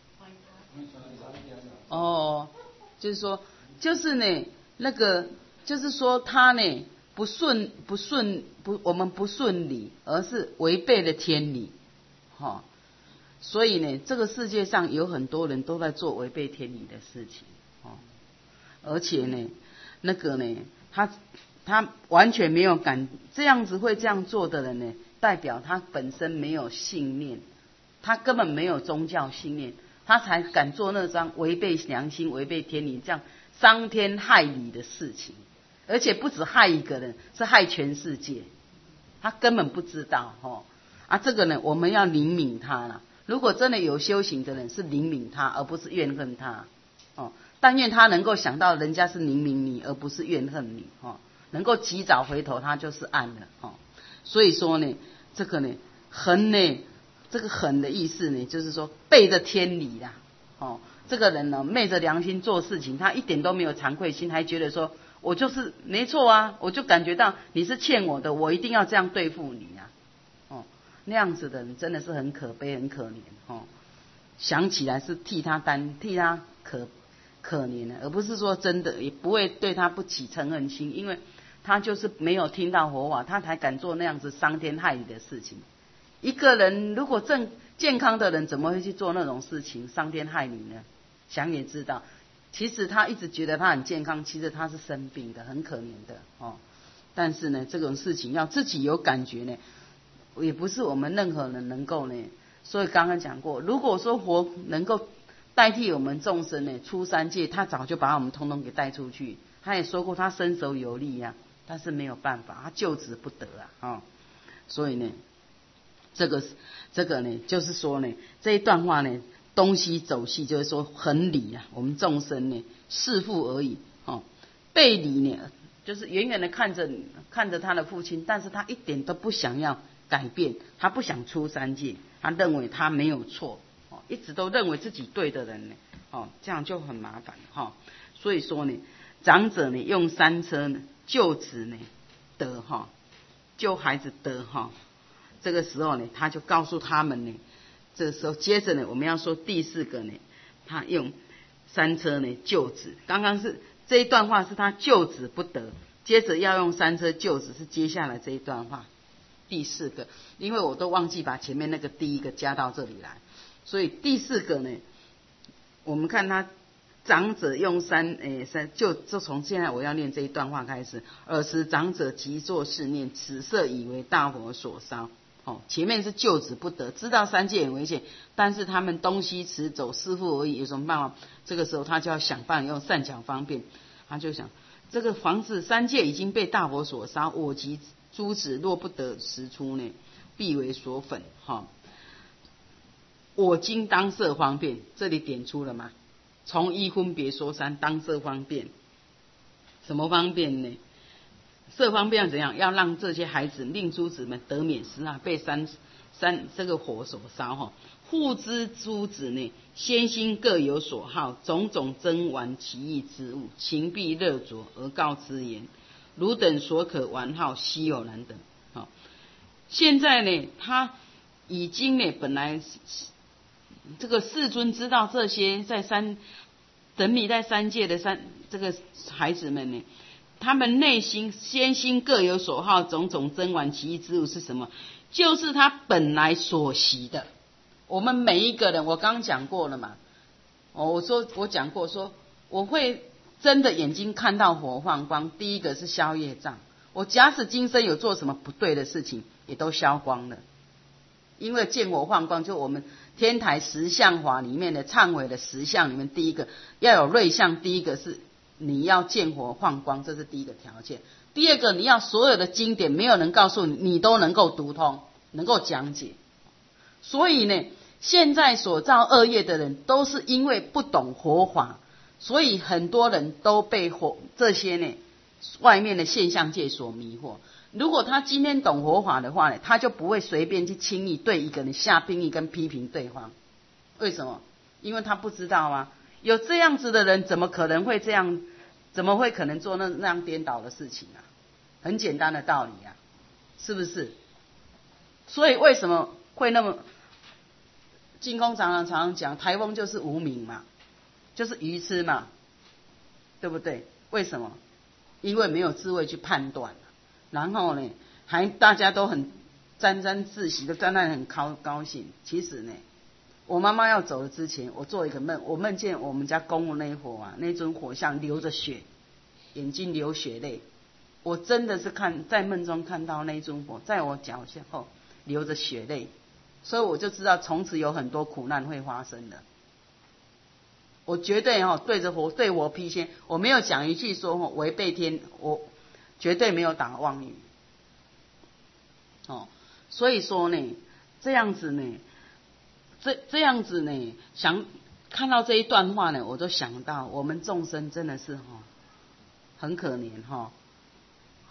哦，就是说，就是呢，那个。就是说他呢不顺不顺不我们不顺理，而是违背了天理，哈、哦，所以呢这个世界上有很多人都在做违背天理的事情，哦，而且呢那个呢他他完全没有感这样子会这样做的人呢，代表他本身没有信念，他根本没有宗教信念，他才敢做那张违背良心违背天理这样伤天害理的事情。而且不止害一个人，是害全世界。他根本不知道哦啊，这个呢，我们要怜悯他啦。如果真的有修行的人，是怜悯他，而不是怨恨他哦。但愿他能够想到，人家是怜悯你，而不是怨恨你哦。 能够及早回头，他就是暗了哦。所以说呢，这个呢，恒呢，这个恒的意思呢，就是说背着天理啦，哦，这个人呢，昧着良心做事情，他一点都没有惭愧心，还觉得说我就是没错啊，我就感觉到你是欠我的，我一定要这样对付你啊，哦，那样子的人真的是很可悲，很可怜哦。想起来是替他担，替他可可怜的，而不是说真的，也不会对他不起嗔恨心，因为他就是没有听到佛法，他才敢做那样子伤天害理的事情。一个人如果正健康的人，怎么会去做那种事情，伤天害理呢？想也知道，其实他一直觉得他很健康，其实他是生病的，很可怜的哦。但是呢，这种事情要自己有感觉呢，也不是我们任何人能够呢。所以刚刚讲过，如果说佛能够代替我们众生呢出三界，他早就把我们通通给带出去。他也说过，他身手有力呀、啊，但是没有办法，他救之不得啊，哦。所以呢，这个这个呢，就是说呢，这一段话呢，东西走细，就是说很理啊，我们众生呢，弑父而已，哦，背离呢，就是远远的看着看着他的父亲，但是他一点都不想要改变，他不想出三界，他认为他没有错，哦，一直都认为自己对的人呢，哦，这样就很麻烦哈，哦。所以说呢，长者呢用三车呢救子呢得哈，救孩子得哈。这个时候呢，他就告诉他们呢，这个时候接着呢，我们要说第四个呢，他用三车呢救子。刚刚是这一段话是他救子不得，接着要用三车救子是接下来这一段话第四个，因为我都忘记把前面那个第一个加到这里来，所以第四个呢，我们看他长者用三诶三，就就从现在我要念这一段话开始。尔时长者即作是念：此色以为大佛所烧。哦，前面是救子不得，知道三界很危险，但是他们东西驰走，弑父而已，有什么办法？这个时候他就要想办法用善巧方便，他就想这个房子三界已经被大佛所烧，我及诸子若不得时出呢，必为所粉。哈、哦，我今当设方便，这里点出了吗？从一分别说三，当设方便，什么方便呢？设方便要怎样？要让这些孩子令诸子们得免失啊，被三三这个火所烧哈。护之诸子呢，先心各有所好，种种珍玩奇异之物，情必热灼，而告之言：汝等所可玩好，稀有难得。好，现在呢，他已经呢，本来这个世尊知道这些在三等迷在三界的三这个孩子们呢，他们内心先心各有所好，种种珍玩奇异之物是什么？就是他本来所习的。我们每一个人，我刚刚讲过了嘛。哦，我说我讲过说，我会真的眼睛看到火放光，第一个是消业障。我假使今生有做什么不对的事情，也都消光了。因为见火放光，就我们天台十相法里面的忏悔的十相里面，第一个要有瑞相，第一个是你要见火放光，这是第一个条件。第二个，你要所有的经典没有人告诉你，你都能够读通，能够讲解。所以呢，现在所造恶业的人，都是因为不懂佛法，所以很多人都被佛这些呢外面的现象界所迷惑。如果他今天懂佛法的话呢，他就不会随便去轻易对一个人下定义跟批评对方。为什么？因为他不知道啊，有这样子的人，怎么可能会这样？怎么会可能做那那样颠倒的事情啊？很简单的道理啊，是不是？所以为什么会那么？净空常常常常讲，台风就是无明嘛，就是愚痴嘛，对不对？为什么？因为没有智慧去判断，然后呢，还大家都很沾沾自喜，都站在很高高兴。其实呢，我妈妈要走了之前，我做一个梦，我梦见我们家公公那一火啊，那尊火像流着血，眼睛流血泪。我真的是看在梦中看到那尊火在我脚下后流着血泪，所以我就知道从此有很多苦难会发生的。我绝对哈对着火对我批签，我没有讲一句说违背天，我绝对没有打妄语。哦，所以说呢，这样子呢，这这样子呢，想看到这一段话呢，我就想到我们众生真的是哈很可怜哈。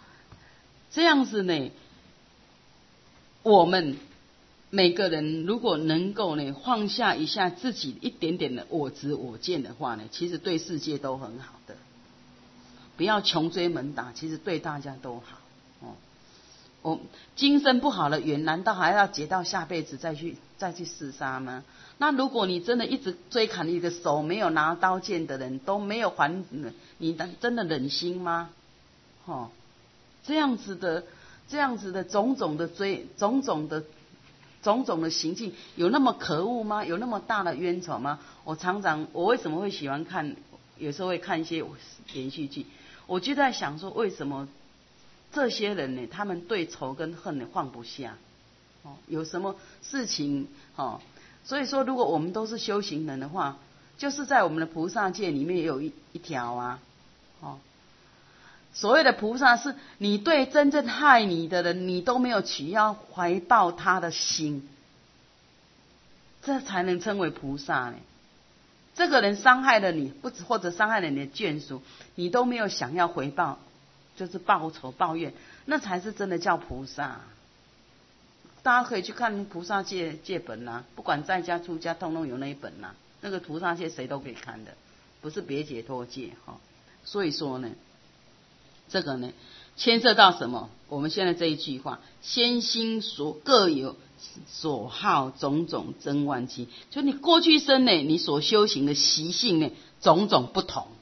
这样子呢，我们每个人如果能够呢放下一下自己一点点的我执我见的话呢，其实对世界都很好的。不要穷追猛打，其实对大家都好。哦，我今生不好的缘，难道还要结到下辈子再去再去厮杀吗？那如果你真的一直追砍你的手没有拿刀剑的人，都没有还，你真的忍心吗？哦，这样子的，这样子的种种的追，种种的。种种的行径有那么可恶吗？有那么大的冤仇吗？我常常，我为什么会喜欢看，有时候会看一些连续剧，我就在想说，为什么这些人呢，他们对仇跟恨呢放不下？哦，有什么事情？哦，所以说，如果我们都是修行人的话，就是在我们的菩萨界里面也有一一条啊，哦。所谓的菩萨是你对真正害你的人，你都没有起要怀抱他的心，这才能称为菩萨呢。这个人伤害了你，不止或者伤害了你的眷属，你都没有想要回报，就是报仇抱怨，那才是真的叫菩萨。大家可以去看菩萨戒戒本啦、啊，不管在家出家，通通有那一本啦、啊。那个菩萨戒谁都可以看的，不是别解脱戒哈、哦。所以说呢。这个呢，牵涉到什么？我们现在这一句话，先心所各有所好，种种增万机。就你过去生呢，你所修行的习性呢，种种不同。